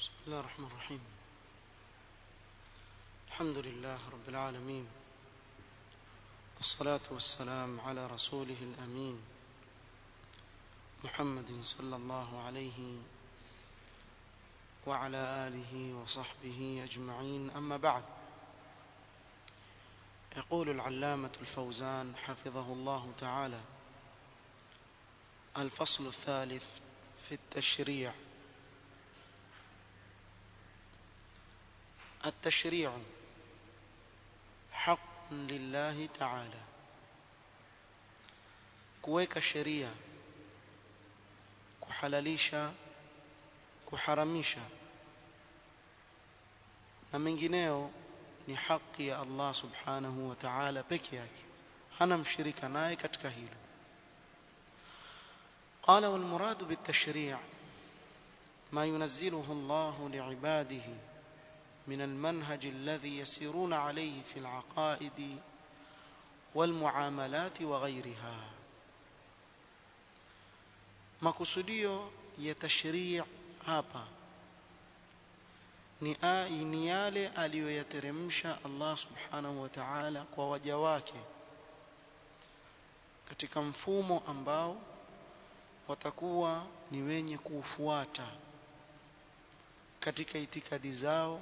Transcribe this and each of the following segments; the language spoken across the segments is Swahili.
بسم الله الرحمن الرحيم. الحمد لله رب العالمين، والصلاة والسلام على رسوله الأمين محمد صلى الله عليه وعلى آله وصحبه أجمعين، أما بعد. يقول العلامة الفوزان حفظه الله تعالى: الفصل الثالث في التشريع. التشريع حق لله تعالى. kuweka sheria, kuhalalisha, kuharamisha na mengineo ni haki ya Allah subhanahu wa ta'ala peke yake, hana mshirika naye katika hilo. قال: والمراد بالتشريع ما ينزله الله لعباده من المنهج الذي يسيرون عليه في العقائد والمعاملات وغيرها. makusudio ya tashrii' hapa ni yale aliyoyateremsha Allah subhanahu wa ta'ala kwa waja wake katika mfumo ambao watakuwa ni wenye kufuata katika itikadi zao,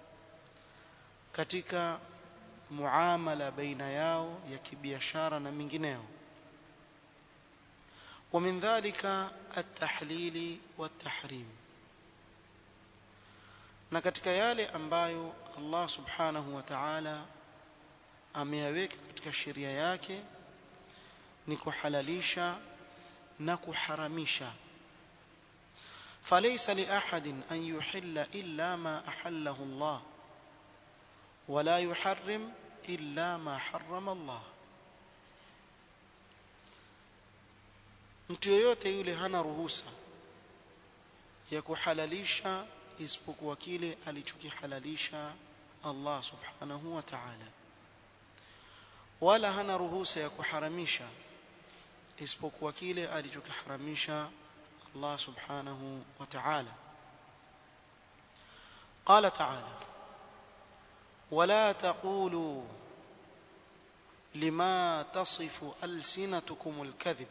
katika muamala baina yao ya kibiashara na mingineo. ومن ذلك التحليل والتحريم. na katika yale ambayo Allah subhanahu wa ta'ala ameyaweka katika sheria yake ni kuhalalisha na kuharamisha. فليس لأحد أن يحل إلا ما أحله الله ولا يحرم إلا ما حرم الله. mtu yoyote yule hana ruhusa ya kuhalalisha isipokuwa kile alichokihalalisha Allah subhanahu wa ta'ala, wala hana ruhusa ya kuharamisha isipokuwa kile alichokiharamisha Allah subhanahu wa ta'ala. قال تعالى: ولا تقولوا لما تصف ألسنتكم الكذب.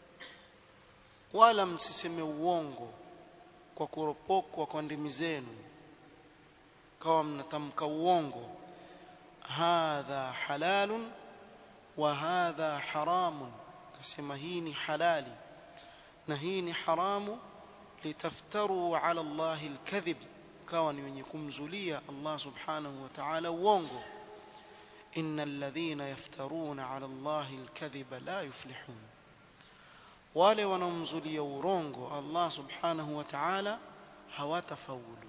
wala msiseme uongo kwa kuropokwa kwa ndimi zenu, kama mnatamka uongo. hadha halalun wa hadha haramun, kasema hii ni halali na hii ni haramu. litaftaru ala Allahi alkadhib, kawa ni wenye kumzulia Allah subhanahu wa ta'ala uongo. innal ladhina yaftaruna ala Allahi alkadhiba la yuflihun, wale wanaomzulia urongo Allah subhanahu wa ta'ala hawatafaulu.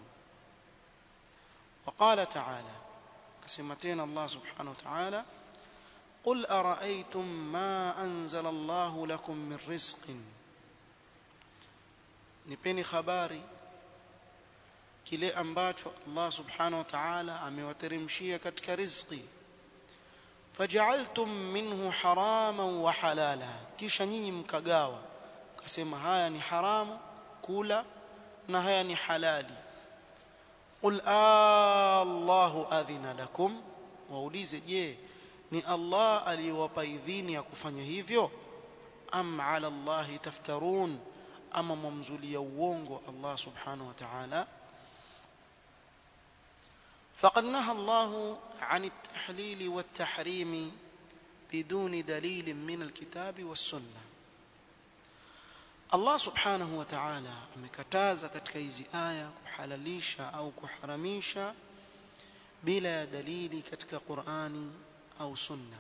وقال تعالى, كسمتين الله سبحانه وتعالى: قل أرأيتم ما أنزل الله لكم من رزق. nipeni habari kile ambacho Allah subhanahu wa ta'ala amewateremshia katika riziki. faj'altum minhu haraman wa halala, kisha nyinyi mkagawa, kasema haya ni haramu kula na haya ni halali. qul Allahu adhina lakum, waulize, je, ni Allah aliyowapa idhini ya kufanya hivyo? am ala Allahi taftarun, ama mumzulia uongo Allah subhanahu wa ta'ala. فقد نهى الله عن التحليل والتحريم بدون دليل من الكتاب والسنة. Allah subhanahu wa ta'ala amekataza katika hizi aya kuhalalisha au kuharamisha bila ya dalili katika Qur'ani au Sunna.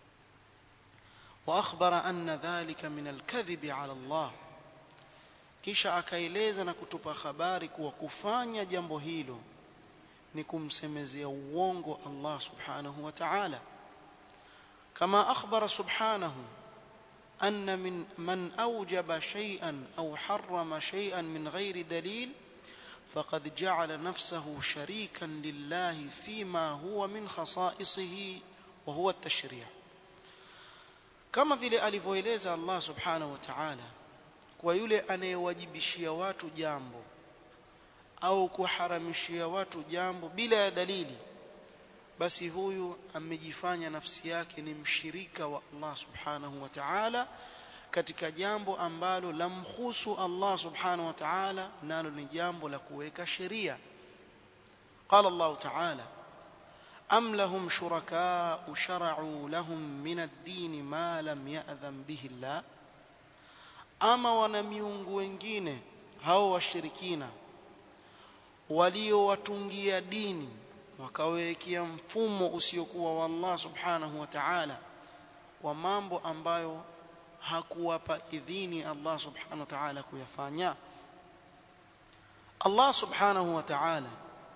wa akhbara anna dhalika min al-kadhib ala Allah, kisha akaeleza na kutupa habari kuwa kufanya jambo hilo ni kumsemezea uongo Allah subhanahu wa ta'ala. kama akhbara subhanahu anna man awjaba shay'an aw harrama shay'an min ghairi dalil faqad ja'ala nafsahu sharikan lillahi fima huwa min khasa'isihi wa huwa at-tashri'. kama vile alivyoeleza Allah subhanahu wa ta'ala kwa yule anayewajibishia watu jambo au kuharamishia watu jambo bila ya dalili, basi huyu amejifanya nafsi yake ni mshirika wa Allah subhanahu wa ta'ala katika jambo ambalo lamkhusu Allah subhanahu wa ta'ala, nalo ni jambo la kuweka sheria. Qala Allah ta'ala: am lahum shurakaa'u shara'u lahum min ad-din ma lam ya'dhan bihi Allah, ama wana miungu wengine hao washirikina waliowatungia dini wakawekea mfumo usiokuwa wa Allah subhanahu wa ta'ala kwa mambo ambayo hakuwapa idhini Allah subhanahu wa ta'ala kuyafanya. Allah subhanahu wa ta'ala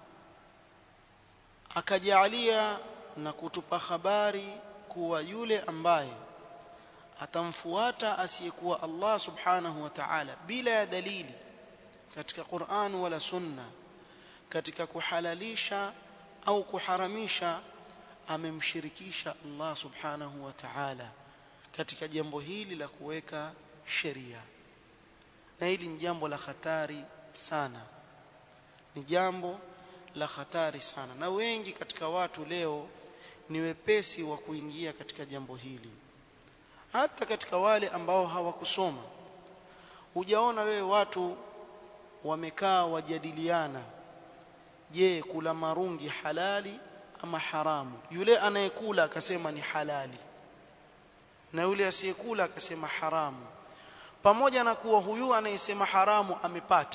akajalia na kutupa habari kuwa yule ambaye atamfuata asiyekuwa Allah subhanahu wa ta'ala bila ya dalili katika Qur'an wala Sunna katika kuhalalisha au kuharamisha, amemshirikisha Allah subhanahu wa ta'ala katika jambo hili la kuweka sheria. Na hili ni jambo la hatari sana, ni jambo la hatari sana, na wengi katika watu leo ni wepesi wa kuingia katika jambo hili. Hata katika wale ambao hawakusoma, hujaona wewe watu wamekaa wajadiliana, je, kula marungi halali ama haramu? Yule anayekula akasema ni halali na yule asiyekula akasema haramu, pamoja na kuwa huyu anayesema haramu amepata,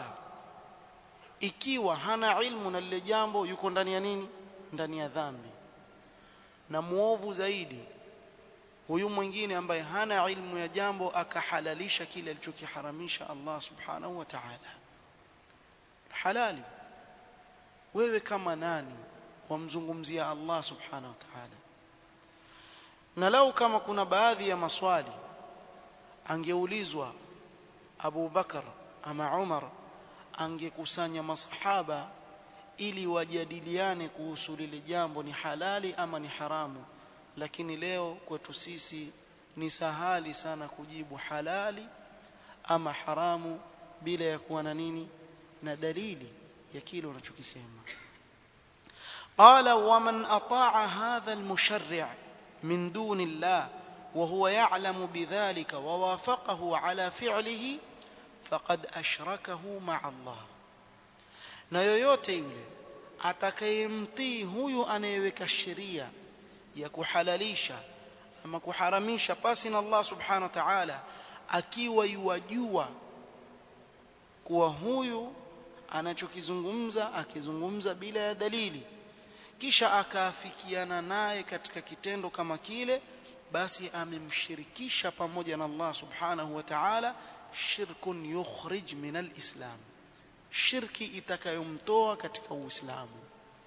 ikiwa hana ilmu na lile jambo yuko ndani ya nini? Ndani ya dhambi. Na muovu zaidi huyu mwingine ambaye hana ilmu ya jambo akahalalisha kile alichokiharamisha Allah subhanahu wa ta'ala. Halali, wewe kama nani wamzungumzia Allah subhanahu wa ta'ala? Na lau kama kuna baadhi ya maswali angeulizwa Abu Bakar ama Umar, angekusanya masahaba ili wajadiliane kuhusu lile jambo ni halali ama ni haramu. Lakini leo kwetu sisi ni sahali sana kujibu halali ama haramu bila ya kuwa na nini? Na dalili ya kile unachokisema. Qala wa man ata'a hadha al-musharri' min duni Allah wa huwa ya'lamu bidhalika wa wafaqahu ala fi'lihi faqad ashrakahu ma'a Allah. Na yoyote yule atakayemtii huyu anayeweka sheria ya kuhalalisha ama kuharamisha pasi na Allah subhanahu wa ta'ala, akiwa yuwajua kuwa huyu anachokizungumza akizungumza bila ya dalili, kisha akaafikiana naye katika kitendo kama kile, basi amemshirikisha pamoja na Allah subhanahu wa ta'ala shirkun yukhrij min al-islam, shirki itakayomtoa katika Uislamu.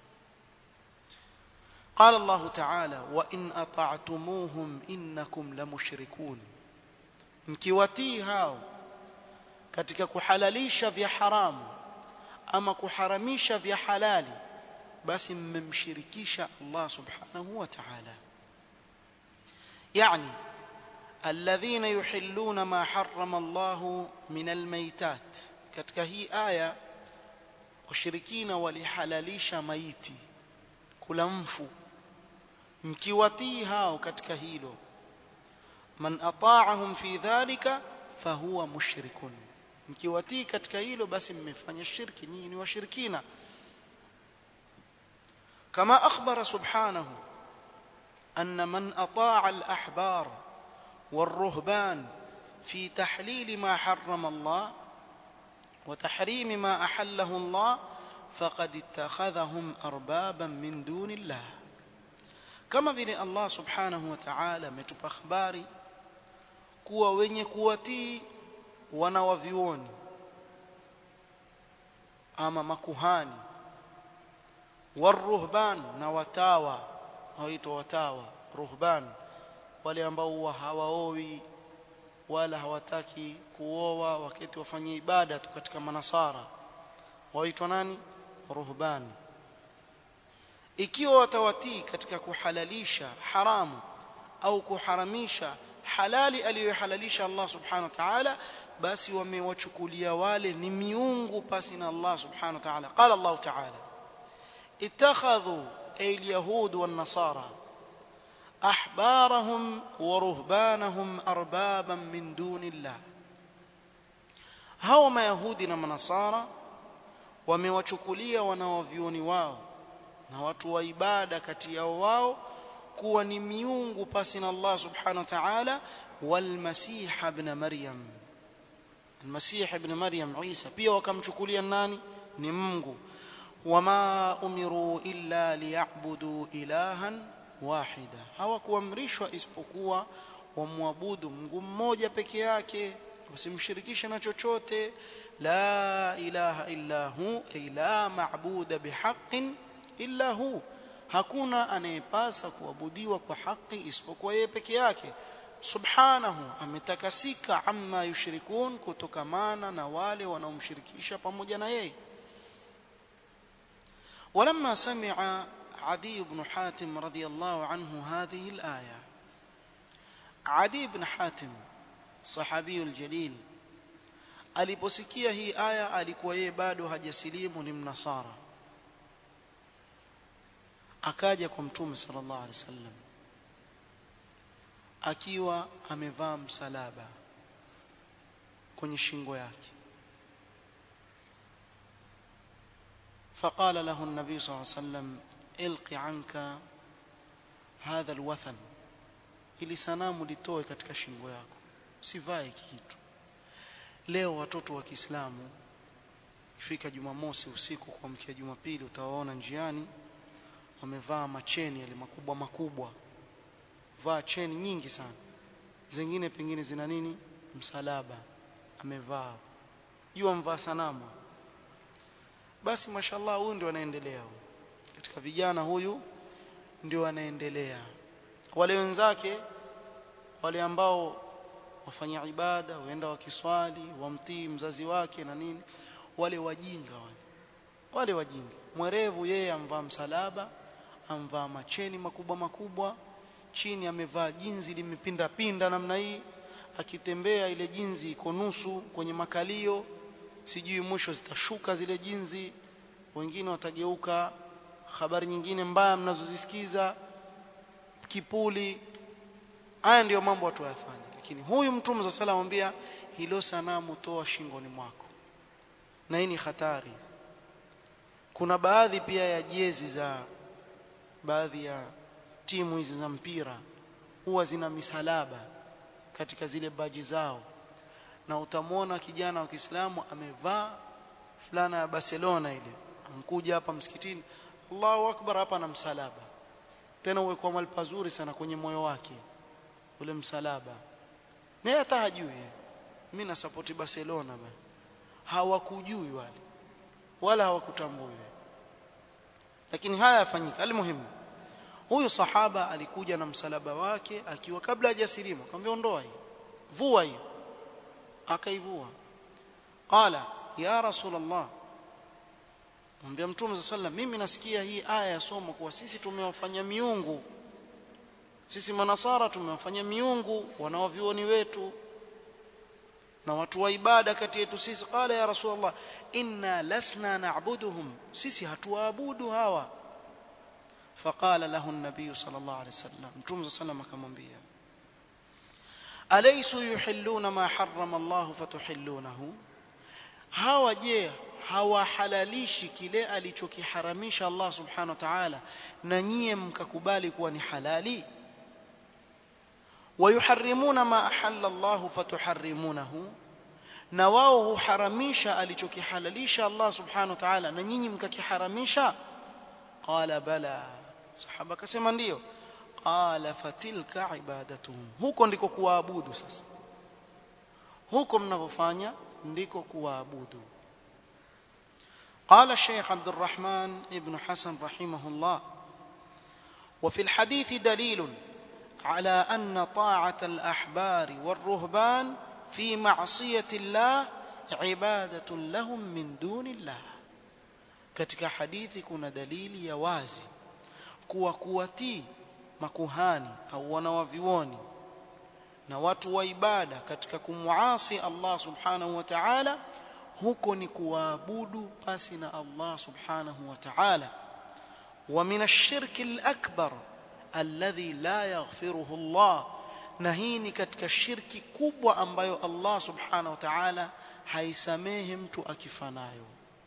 قال الله تعالى وإن أطعتموهم إنكم لمشركون, mkiwatii hao katika kuhalalisha vya haramu ama kuharamisha vya halali, basi mmemshirikisha Allah subhanahu wa ta'ala. يعني الذين يحلون ما حرم الله من الميتات, katika hii aya washirikina walihalalisha maiti, kula mfu. Mkiwatii hao katika hilo, man ata'ahum fi dhalika fahuwa mushrikun, mkiwatii katika hilo basi mmefanya shirki, nyinyi ni washirikina. Kama akhbara subhanahu anna man ata'a al-ahbar wal-ruhban fi tahlil ma harrama Allah wa tahrim ma ahallahu Allah faqad ittakhadhahum arbaban min duni Allah. Kama vile Allah subhanahu wa ta'ala ametupa habari kuwa wenye kuwatii wanawavioni ama makuhani, waruhban, na watawa, waitwa watawa ruhban, wale ambao hawaowi wala hawataki kuoa wakati wafanye ibada tu katika manasara, waitwa nani? Ruhban. Ikiwa watawatii katika kuhalalisha haramu au kuharamisha halali aliyohalalisha Allah subhanahu wa ta'ala, basi wamewachukulia wale ni miungu pasi na Allah subhanahu wa ta'ala. Qala Allah ta'ala ittakhadhu al-yahud wan-nasara ahbarahum wa ruhbanahum arbaban min dunillah, hawa mayahudi na manasara wamewachukulia wanawavioni wao na watu wa ibada kati yao wao kuwa ni miungu pasi na Allah subhanahu wa ta'ala. Wal masih ibn maryam, al-masih ibn maryam Isa pia wakamchukulia nani? Ni Mungu. Wama umiru illa liya'budu ilahan wahida, hawakuamrishwa isipokuwa wamwabudu Mungu mmoja peke yake, wasimshirikishe na chochote. La ilaha illa hu, ay la ma'buda bihaqqin illa hu, hakuna anayepasa kuabudiwa kwa haki isipokuwa yeye peke yake. Subhanahu, ametakasika, amma yushrikun, kutokamana na wale wanaomshirikisha pamoja na yeye. ولما سمع عدي بن حاتم رضي الله عنه هذه الآية، عدي بن حاتم صحابي الجليل aliposikia hii aya, alikuwa yeye bado hajasilimu, ni mnasara. Akaja kwa Mtume sallallahu alaihi wasallam akiwa amevaa msalaba kwenye shingo yake. فقال له النبي صلى الله عليه وسلم القي عنك هذا الوثن, ili sanamu litoe katika shingo yako, usivae kitu. Leo watoto wa Kiislamu ifika Jumamosi usiku kuamkia Jumapili, utawaona njiani wamevaa macheni yale makubwa makubwa, vaa cheni nyingi sana, zingine pengine zina nini, msalaba amevaa, jua mvaa sanamu. Basi mashallah, huyu ndio anaendelea katika vijana, huyu ndio anaendelea. Wale wenzake wale ambao wafanya ibada, waenda wakiswali, wamtii mzazi wake na nini, wale wajinga wale wajinga. Mwerevu yeye amvaa msalaba, amvaa macheni makubwa makubwa, chini amevaa jinzi limepinda pinda namna hii, akitembea ile jinzi iko nusu kwenye makalio, sijui mwisho zitashuka zile jinzi, wengine watageuka habari nyingine mbaya mnazozisikiza, kipuli. Haya ndio mambo watu wayafanya. Lakini huyu Mtume sallallahu alayhi wasallam anambia, hilo sanamu toa shingoni mwako. Na hii ni hatari. Kuna baadhi pia ya jezi za baadhi ya timu hizi za mpira huwa zina misalaba katika zile baji zao, na utamwona kijana wa Kiislamu amevaa fulana ya Barcelona ile, ankuja hapa msikitini, Allahu Akbar, hapa na msalaba, tena uwe kwa mali pazuri sana kwenye moyo wake ule msalaba. Naye hata hajui mimi na support Barcelona bana, hawakujui wale wala hawakutambui, lakini haya yafanyika. Almuhimu, huyu sahaba alikuja na msalaba wake akiwa kabla hajasilimu, akamwambia ondoa hii, vua hii. Akaivua. Qala ya Rasulullah, mwambia Mtume sallallahu alayhi wasallam, mimi nasikia hii aya yasoma kuwa sisi tumewafanya miungu, sisi manasara tumewafanya miungu wanaovioni wetu na watu wa ibada kati yetu sisi. Qala ya Rasulullah, inna lasna na'buduhum, sisi hatuwaabudu hawa. Faqala lahu an-nabiy sallallahu alayhi wasallam, Mtume sallallahu alayhi wasallam akamwambia, alaysu yuhilluna ma harrama Allah fatuhillunahu, hawa je hawahalalishi kile alichokiharamisha Allah subhanahu wa ta'ala na nyie mkakubali kuwa ni halali? Wayuharrimuna ma ahalla Allah fatuharrimunahu, na wao huharamisha alichokihalalisha Allah subhanahu wa ta'ala na nyinyi mkakiharamisha? Qala bala, sahaba akasema ndio. Qala fatilka ibadatuhum, huko ndiko kuabudu. Sasa huko mnavyofanya ndiko kuabudu. قال الشيخ عبد الرحمن ابن حسن رحمه الله: وفي الحديث دليل على أن طاعة الأحبار والرهبان في معصية الله عبادة لهم من دون الله. katika hadithi kuna dalili ya wazi kuwa kuwatii makuhani au wanawavioni na watu wa ibada katika kumuasi Allah subhanahu wa ta'ala, huko ni kuabudu pasi na Allah subhanahu wa ta'ala. Wa min ash-shirki al-akbar alladhi la yaghfiruhu Allah, na hii ni katika shirki kubwa ambayo Allah subhanahu wa ta'ala haisamehe mtu akifanayo.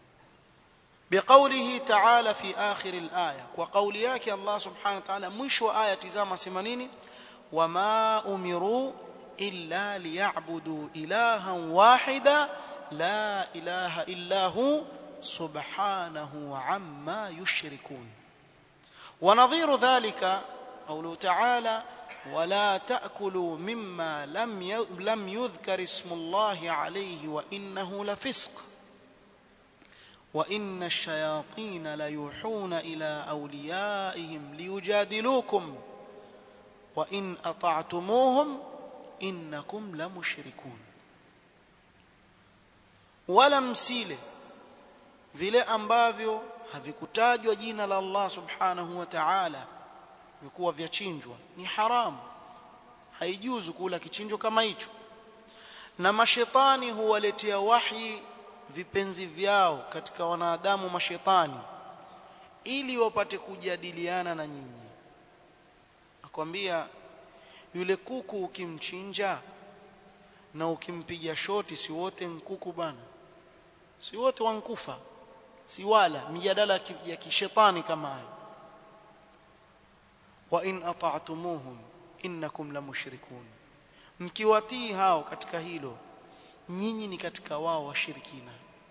بقوله تعالى في آخر الآية, وقول yake Allah subhanahu wa ta'ala mwisho wa aya, tizama sema nini, wama umiru illa liya'budu ilahan wahida la ilaha illa hu subhanahu amma yushrikun. ونظير ذلك قوله تعالى ولا تأكلوا مما لم يذكر اسم الله عليه وإنه لفسق وإن الشياطين ليوحون إلى أوليائهم ليجادلوكم وإن أطعتموهم إنكم لمشركون. wala msile vile ambavyo havikutajwa jina la Allah subhanahu wa ta'ala, vikuwa vyachinjwa, ni haramu, haijuzu kula kichinjo kama hicho. Na mashetani huwaletea wahi vipenzi vyao katika wanadamu mashetani, ili wapate kujadiliana na nyinyi. Akwambia yule kuku ukimchinja na ukimpiga shoti, si wote nkuku bana, si wote wankufa, si wala mijadala ya kishetani kama hayo. Wa in ata'tumuhum innakum lamushrikun, mkiwatii hao katika hilo, nyinyi ni katika wao washirikina.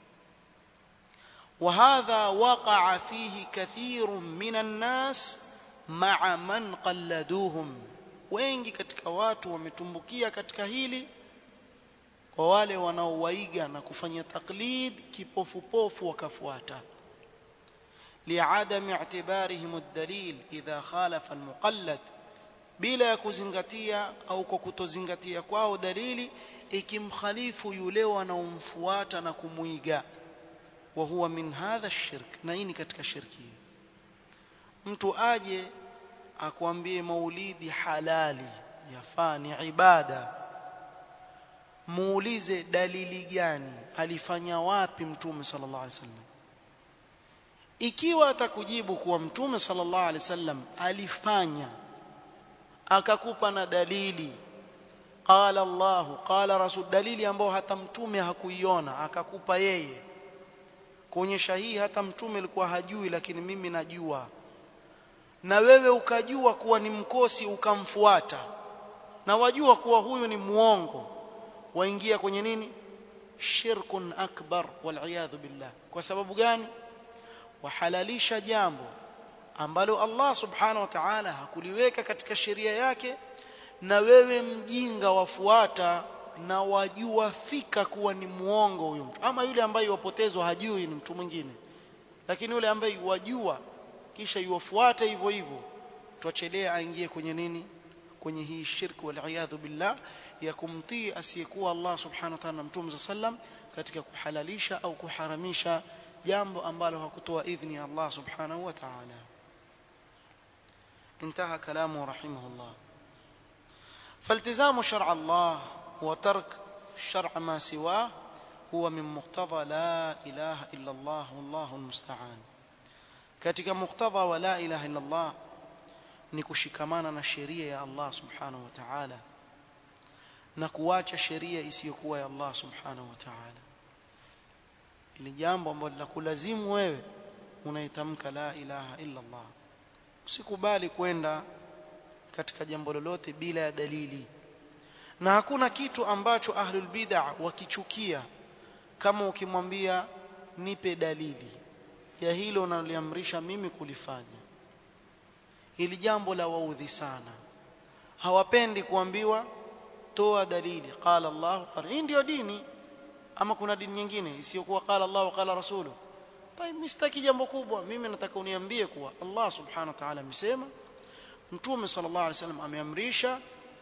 وهذا وقع فيه كثير من الناس مع من قلدوهم, wengi katika watu wametumbukia katika hili kwa wale wanaowaiga na kufanya taklid kipofupofu wakafuata. li'adami i'tibarihim ad-dalil idha khalafa al-muqallad, bila ya kuzingatia au kwa kutozingatia kwao dalili ikimkhalifu yule wanaomfuata na kumuiga. wa huwa min hadha ash-shirk, na hii ni katika shirki. Mtu aje akwambie maulidi halali, yafaa, ni ibada, muulize dalili gani, alifanya wapi mtume sallallahu alaihi wasallam. Ikiwa atakujibu kuwa mtume sallallahu alaihi wasallam alifanya, akakupa na dalili, qala Allah qala rasul, dalili ambayo hata mtume hakuiona, akakupa yeye kuonyesha hii hata mtume alikuwa hajui lakini mimi najua, na wewe ukajua kuwa ni mkosi ukamfuata, na wajua kuwa huyu ni muongo, waingia kwenye nini? Shirkun akbar wal iyadhu billah. Kwa sababu gani? Wahalalisha jambo ambalo Allah subhanahu wa ta'ala hakuliweka katika sheria yake, na wewe mjinga wafuata na wajua fika kuwa ni muongo huyo mtu. Ama yule ambaye wapotezwa hajui ni mtu mwingine, lakini yule ambaye wajua kisha yuwafuata hivyo hivyo, tuachelea aingie kwenye nini? Kwenye hii shirk wal iyadhu billah, ya kumtii asiyekuwa Allah subhanahu wa ta'ala na mtume sallam katika kuhalalisha au kuharamisha jambo ambalo hakutoa idhni ya Allah subhanahu wa ta'ala. انتهى كلامه رحمه الله. فالتزام شرع الله وترك شرع ما سواه هو من مقتضى لا إله إلا الله والله المستعان. katika muktadha wa la ilaha illa Allah ni kushikamana na sheria ya Allah subhanahu wa ta'ala na kuacha sheria isiyokuwa ya Allah subhanahu wa ta'ala. Ili jambo ambalo la kulazimu wewe unaitamka la ilaha illa Allah. Usikubali kwenda katika jambo lolote bila ya dalili. Na hakuna kitu ambacho ahlul bid'ah wakichukia kama ukimwambia nipe dalili ya hilo unaliamrisha mimi kulifanya. Hili jambo la waudhi sana. Hawapendi kuambiwa toa dalili, qala Allah qala. Hii ndio dini, ama kuna dini nyingine isiyokuwa qala Allah wa qala rasuluhu? Tayeb, mistaki jambo kubwa, mimi nataka uniambie kuwa Allah subhanahu wa ta'ala amesema, mtume sallallahu alaihi wasallam ameamrisha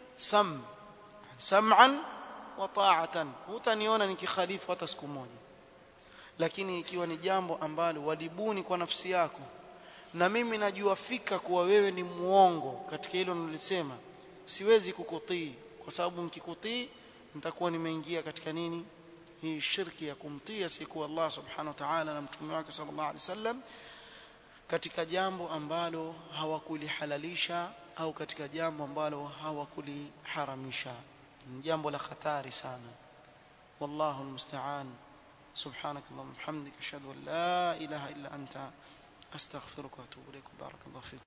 sam'an wa ta'atan. Hutaniona nikikhalifu hata siku moja. Lakini ikiwa ni jambo ambalo walibuni kwa nafsi yako, na mimi najua fika kuwa wewe ni muongo katika hilo nilisema, siwezi kukutii kwa sababu nikikutii nitakuwa nimeingia katika nini hii shirki ya kumtii asiyekuwa Allah subhanahu wa ta'ala na mtume wake sallallahu alaihi wasallam katika jambo ambalo hawakulihalalisha au katika jambo ambalo hawakuliharamisha. Ni jambo la hatari sana. Wallahu almusta'an. Subhanakallahumma wa bihamdika ashhadu an la ilaha illa anta astaghfiruka wa atubu ilaik. Barakallahu fik.